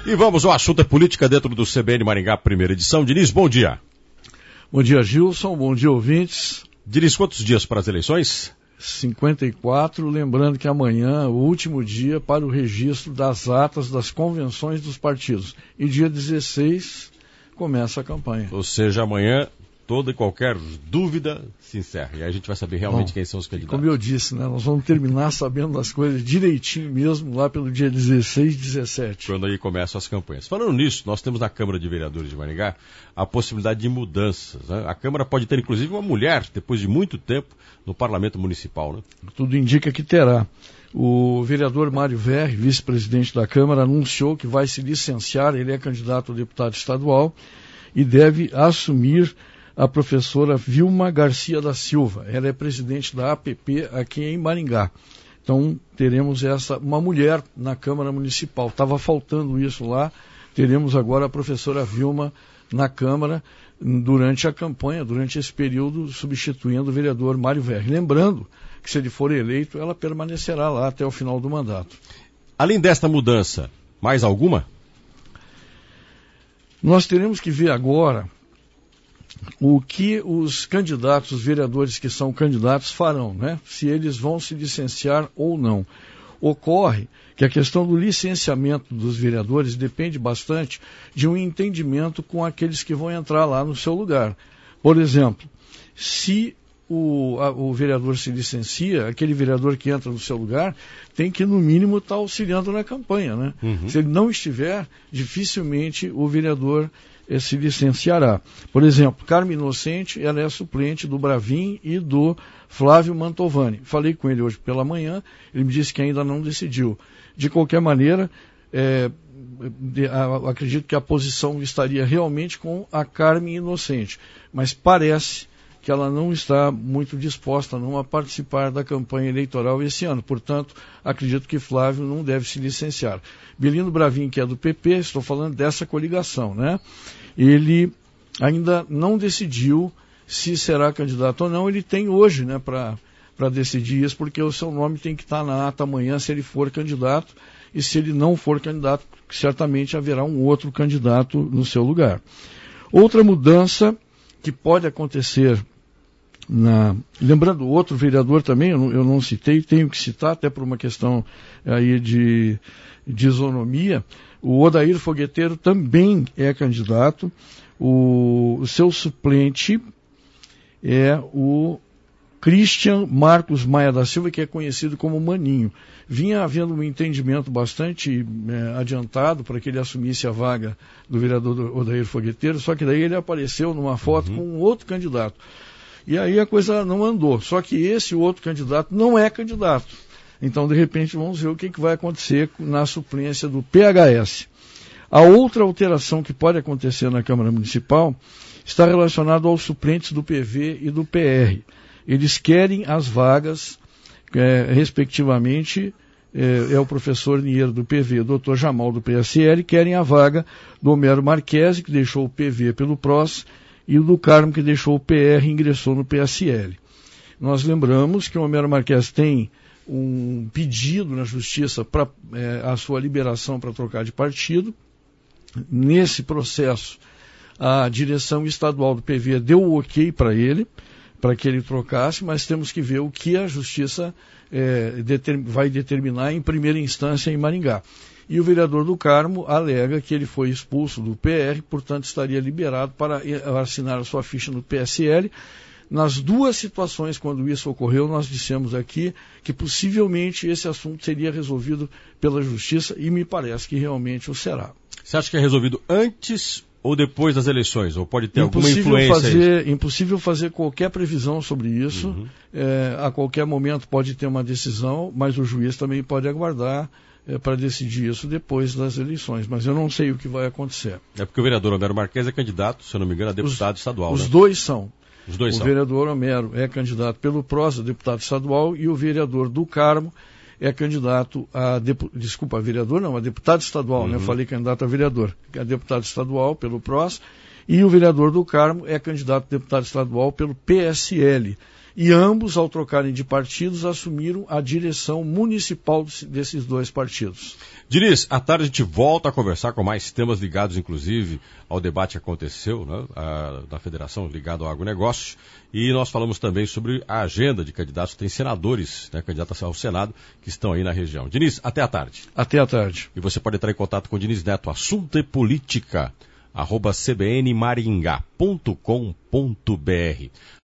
E vamos ao assunto é política dentro do CBN Maringá, primeira edição. Diniz, bom dia. Bom dia, Gilson. Bom dia, ouvintes. Diniz, quantos dias para as eleições? 54, lembrando que amanhã é o último dia para o registro das atas das convenções dos partidos. E dia 16 começa a campanha. Ou seja, amanhã toda e qualquer dúvida se encerra. E aí a gente vai saber realmente quem são os candidatos. Como eu disse, né, nós vamos terminar sabendo das coisas direitinho mesmo lá pelo dia 16, 17. Quando aí começam as campanhas. Falando nisso, nós temos na Câmara de Vereadores de Maringá a possibilidade de mudanças, né? A Câmara pode ter inclusive uma mulher, depois de muito tempo, no Parlamento Municipal, né? Tudo indica que terá. O vereador Mário Verri, vice-presidente da Câmara, anunciou que vai se licenciar, ele é candidato a deputado estadual e deve assumir a professora Vilma Garcia da Silva. Ela é presidente da APP aqui em Maringá. Então, teremos uma mulher na Câmara Municipal. Estava faltando isso lá. Teremos agora a professora Vilma na Câmara durante a campanha, durante esse período, substituindo o vereador Mário Verri. Lembrando que, se ele for eleito, ela permanecerá lá até o final do mandato. Além desta mudança, mais alguma? Nós teremos que ver agora o que os candidatos, os vereadores que são candidatos farão, né? Se eles vão se licenciar ou não. Ocorre que a questão do licenciamento dos vereadores depende bastante de um entendimento com aqueles que vão entrar lá no seu lugar. Por exemplo, se o vereador se licencia, aquele vereador que entra no seu lugar tem que, no mínimo, estar auxiliando na campanha, né? Se ele não estiver, dificilmente o vereador se licenciará. Por exemplo, Carmo Inocente, ela é suplente do Bravin e do Flávio Mantovani. Falei com ele hoje pela manhã, ele me disse que ainda não decidiu. De qualquer maneira, acredito que a posição estaria realmente com a Carmo Inocente, mas parece que ela não está muito disposta não a participar da campanha eleitoral esse ano. Portanto, acredito que Flávio não deve se licenciar. Belino Bravin, que é do PP, estou falando dessa coligação, né? Ele ainda não decidiu se será candidato ou não. Ele tem hoje, né, para decidir isso, porque o seu nome tem que estar na ata amanhã se ele for candidato, e se ele não for candidato, certamente haverá um outro candidato no seu lugar. Outra mudança que pode acontecer lembrando, outro vereador também, eu não citei, tenho que citar, até por uma questão aí de isonomia, o Odair Fogueteiro também é candidato. O seu suplente é o Christian Marcos Maia da Silva, que é conhecido como Maninho. Vinha havendo um entendimento bastante adiantado para que ele assumisse a vaga do vereador Odair Fogueteiro, só que daí ele apareceu numa foto com um outro candidato. E aí a coisa não andou. Só que esse outro candidato não é candidato. Então, de repente, vamos ver o que vai acontecer na suplência do PHS. A outra alteração que pode acontecer na Câmara Municipal está relacionada aos suplentes do PV e do PR. Eles querem as vagas, respectivamente, o professor Niero do PV e o doutor Jamal do PSL, querem a vaga do Homero Marquesi, que deixou o PV pelo PROS, e o do Carmo, que deixou o PR e ingressou no PSL. Nós lembramos que o Homero Marquesi tem um pedido na Justiça para a sua liberação para trocar de partido. Nesse processo, a direção estadual do PV deu o ok para ele, para que ele trocasse, mas temos que ver o que a Justiça vai determinar em primeira instância em Maringá. E o vereador do Carmo alega que ele foi expulso do PR, portanto estaria liberado para assinar a sua ficha no PSL. Nas duas situações, quando isso ocorreu, nós dissemos aqui que possivelmente esse assunto seria resolvido pela Justiça, e me parece que realmente o será. Você acha que é resolvido antes ou depois das eleições? Ou pode ter alguma influência? Impossível fazer qualquer previsão sobre isso. A qualquer momento pode ter uma decisão, mas o juiz também pode aguardar para decidir isso depois das eleições, mas eu não sei o que vai acontecer. É porque o vereador Homero Marquesi é candidato, se eu não me engano, a deputado estadual. Os dois são. O vereador Homero é candidato pelo PROS, a deputado estadual, e o vereador do Carmo é candidato a deputado estadual, né? Eu falei candidato a vereador, é deputado estadual pelo PROS, e o vereador do Carmo é candidato a deputado estadual pelo PSL. E ambos, ao trocarem de partidos, assumiram a direção municipal desses dois partidos. Diniz, à tarde a gente volta a conversar com mais temas ligados, inclusive, ao debate que aconteceu, né, da Federação ligado ao agronegócio. E nós falamos também sobre a agenda de candidatos. Tem senadores, né, candidatos ao Senado, que estão aí na região. Diniz, até à tarde. Até à tarde. E você pode entrar em contato com o Diniz Neto, assunto e política, @cbnmaringá.com.br.